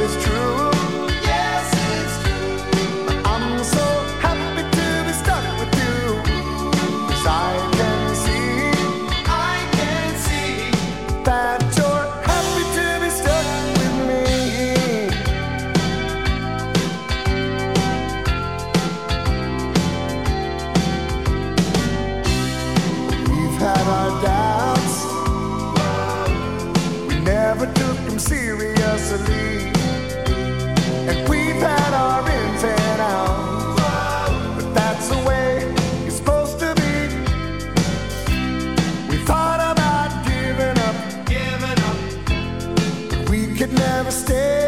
it's true. Yes, it's true. I'm so happy to be stuck with you. 'Cause I can see that you're happy to be stuck with me. We've had our doubts, we never took them seriously. And we've had our ins and outs, but that's the way it's supposed to be. We thought about giving up, but we could never stay.